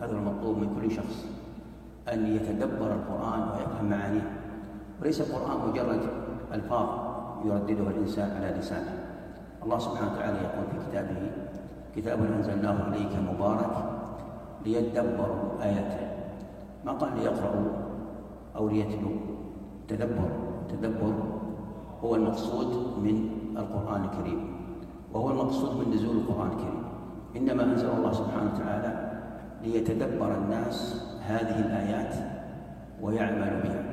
هذا المطلوب من كل شخص، أن يتدبر القرآن ويفهم معانيه، وليس القرآن مجرد ألفاظ يرددها الإنسان على لسانه. الله سبحانه وتعالى يقول في كتابه: كتاب أنزلناه إليك مبارك ليدبروا آياته، ما قال ليقرأوا أو ليتلوا. تدبر هو المقصود من القرآن الكريم، وهو المقصود من نزول القرآن الكريم. إنما أنزل الله سبحانه وتعالى ليتدبر الناس هذه الآيات ويعمل بها.